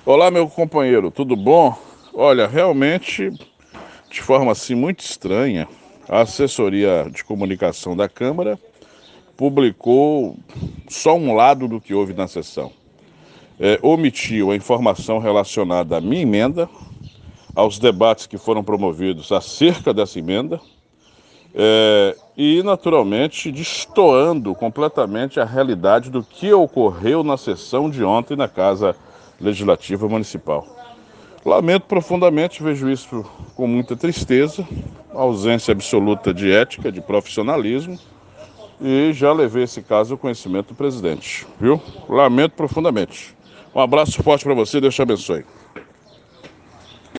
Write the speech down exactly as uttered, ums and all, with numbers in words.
Olá, meu companheiro, tudo bom? Olha, realmente, de forma assim muito estranha, a assessoria de comunicação da Câmara publicou só um lado do que houve na sessão. É, omitiu a informação relacionada à minha emenda, aos debates que foram promovidos acerca dessa emenda, é, e, naturalmente, destoando completamente a realidade do que ocorreu na sessão de ontem na Casa Legislativa Municipal. Lamento profundamente, vejo isso com muita tristeza, ausência absoluta de ética, de profissionalismo, e já levei esse caso ao conhecimento do presidente, viu? Lamento profundamente. Um abraço forte para você, Deus te abençoe.